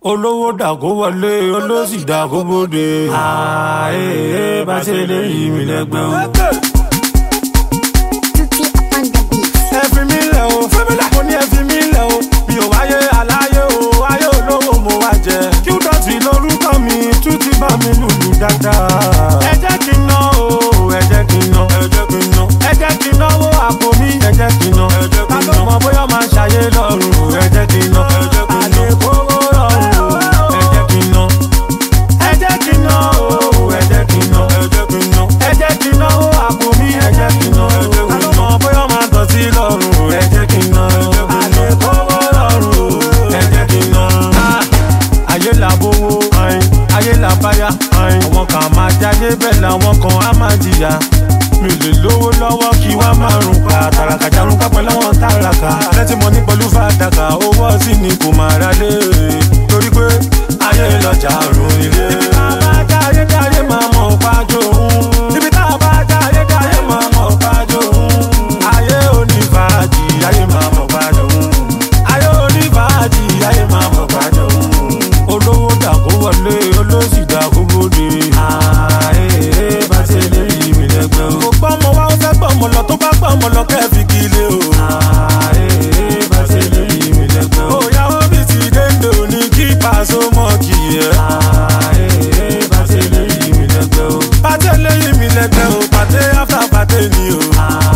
olówó dàgó wọlé olóṣì dàgó bóde. ààyè bá ṣe lè yí mi lẹ́gbẹ́ o. ẹ fi mí lẹ̀ o mo ní ẹ fi mí lẹ̀ o mi ò wáyé aláyé o ayé olówó mo wá jẹ. Qdotty lórúkọ mi tún ti bá mi lùlù dáadáa. ẹ jẹ́ kí n ná o ẹ jẹ́ kí n ná ẹ jẹ́ kí n ná ẹ jẹ́ kí n náwó àpò mi ẹ jẹ́ kí n ná ẹ jẹ́ kí n ná. ká ló mọ bóyá máa ṣàyé lọ́rùn ẹ jẹ́ kí n ná ẹ jẹ́ kí n ná. àlékòwò rọrùn ẹ jẹ́ kí n ná ẹ jẹ́ kí n ná o ẹ jẹ́ kí n ná ẹ jẹ́ kí n ná ẹ jẹ́ kí n náwó àpò mi ẹ jẹ́ kí n ná ẹ jẹ́ kí n ná. ká ló mọ bóyá máa tọ̀ sí lọ́rùn ẹ jẹ́ kí n ná àlékòwò rọrùn ẹ jẹ́ kí n ná. ayé làbówó ayé làbáyá àwọn kan máa jáde bẹ́ẹ̀ làwọn kan á máa jìyà. mi ò lè lówó lọ́wọ́ kí wá máa rùn pa tàràkà jarun pápẹ́ lọ́wọ́ tàràkà. lẹ́tí mo ní pẹ̀lú fàdákà owó sí ni kò máa ra lé. torí pé ayé lọ́jà rùn ilé. ibi tá a bá jáyé jáyé máa mọ̀ pàjọ́ òun. ibi tá a bá jáyé jáyé máa mọ̀ pàjọ́ òun. ayé onífàájì ayé máa mọ̀ pàjọ́ òun. ayé onífàájì ayé máa mọ̀ pàjọ́ òun. olówó dàgó wọlé olóṣì dàgó bóde. ààyè bá ṣe lè yí mi lẹ́gbẹ́ o. kò gbọ́ ọmọ wa ó fẹ́ gbọ́ ọmọ lọ tó bá gbọ́ ọmọ lọ kẹ́ fi kílé o. ààyè bá ṣe lè yí mi lẹ́gbẹ́ o. òyàwó mi ti dénde òní kí Paso mọ́ kì í yẹ. ààyè bá ṣe lè yí mi lẹ́gbẹ́ o. pàtẹ lè yí mi lẹ́gbẹ́ o pàtẹ áfà pàtẹ ni o.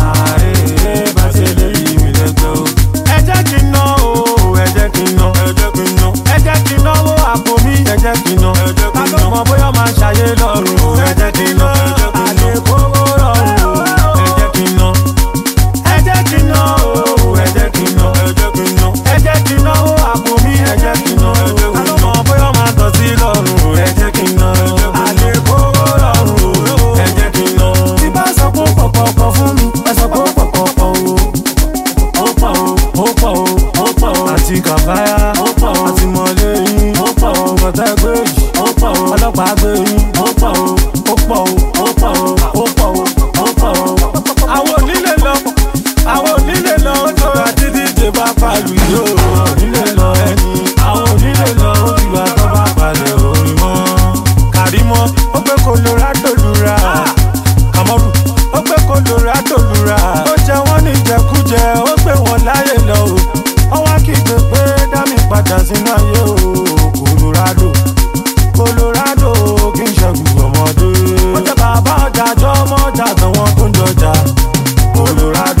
ààyè bá ṣe lè yí mi lẹ́gbẹ́ o. ẹ jẹ́ kí n ná o ẹ jẹ́ kí n ná ẹ jẹ́ kí n ná ẹ jẹ́ kí n náwó àpò mi ẹ jẹ́ kí n ná ẹ jẹ́ kí n ná. ká ló mọ bóyá máa ṣàyé lọ́rùn ẹ jẹ́ kí n ná àlékòwò rọrùn ẹ jẹ́ kí n ná ẹ jẹ́ kí n ná o ẹ jẹ́ kí n ná ẹ jẹ́ kí n ná ẹ jẹ́ kí n náwó àpò mi ẹ jẹ́ kí n ná ká ló mọ bóyá máa tọ̀ sí lọ́rùn ẹ jẹ́ kí n ná àlékòwò rọrùn ẹ jẹ́ kí n ná. tí bá sọ pé pọ̀pọ̀pọ̀ fún mi ẹ sọ pé pọ̀pọ̀pọ̀ o ó pọ̀ o ó pọ̀ o ó pọ̀ o àti kàfáyà ó pọ̀ o àti mọ̀lẹ́ yín ó pọ̀ o bọ̀tẹ́ gbé yìí ó pọ̀ o ọlọ́pàá gbé yín ó pọ̀ o ó pọ̀ o ó pọ̀ o ó pọ̀ o ó pọ̀ o. àwọn onílé lọ àwọn onílé lọ ó tó àti díje bá pàlù yìí ó onílé lọ ẹni àwọn onílé lọ ó ti wà tó bá palẹ̀ orin mọ́. Kàrímọ́ ó gbé Colorado lura Kàmọ́rù ó gbé Colorado lura ó jẹ wọ́n ní jẹkújẹ ó gbé wọn láyé lọ o. ọwọ́ kígbe pé dá mi padà sínú ayé o. Colorado Colorado kì í ṣẹ́gun ọmọdé. ó jẹ́ bàbá ọjà jọ ọmọ ọjà àtàwọn tó ń jọjà. Colorado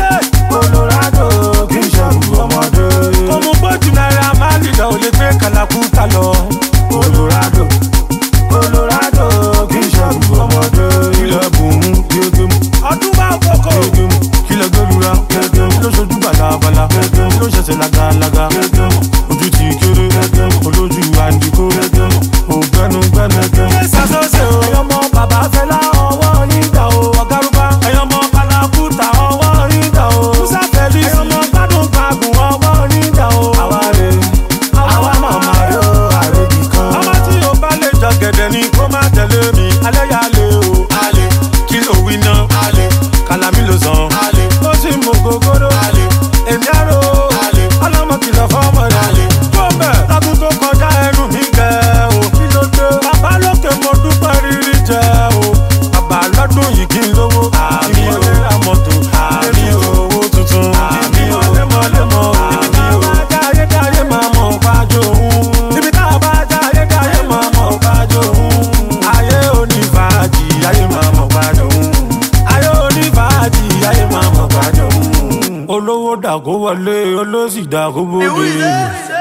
Colorado kì í ṣẹ́gun ọmọdé. kò mú bójú náírà máa lìlọ ò lè gbé kàlàkùtà lọ. Colorado Colorado kì í ṣẹ́gun ọmọdé. ilẹ̀ bùnmú gégé mu ọdún bá kókó gégé mu kílẹ̀ gbẹ́lura gégé mu ló ṣojú bàlàbàlà gégé mu ló ṣẹ̀ṣẹ̀ làgàlàgà gégé mu ojú ti kéré gégé mu olójú àǹdíkó gégé mu ògbẹ́nu gbẹ́nu gégé mu. ṣàṣọṣe o ẹ̀yọ́mọ bàbá fẹ́lá ọwọ́ nígbà o ọ̀gárùbá ẹ̀yọ́mọ kàlàkùtà ọwọ́ nígbà o musa fẹ́lí ẹ̀yọ́mọ gbádùn gbàgùn ọwọ́ nígbà o. àwa rè àwa màmá rè o àrèbì kan. ọmọ tí o bá lè jọ gẹ̀dẹ̀ ni kó má tẹ̀lé mi alẹ́ yà lé o. alẹ́ kí ló wí ná alẹ́ kàlámì ló sàn alẹ́ ó sì mú gògóró alẹ́ èmi àrò alẹ́ ọlọ́mọ kìlọ̀ fọ́mọ rẹ̀ alẹ́ tó bẹ̀ lọ́dún tó kọjá ẹnu mi gẹ̀ o. kí ló dé bàbá lókè mo dúpẹ́ rírí jẹ o. bàbá lọ́dún yìí kí n lówó àmì o àmọ̀tò àmì owó tuntun àmì o lẹ́mọ̀lẹ́mọ̀ ibi tá a bá jáyé jáyé máa mọ̀ pàjọ́ òun. ibi tá a bá jáyé jáyé máa mọ̀ pàjọ́ òun. ayé onífàájì ayé máa mọ̀ pàjọ́ òun. ayé onífàájì ayé máa mọ̀ pàjọ́ òun. olówó dàgó wọlé olóṣì dàgó bóde.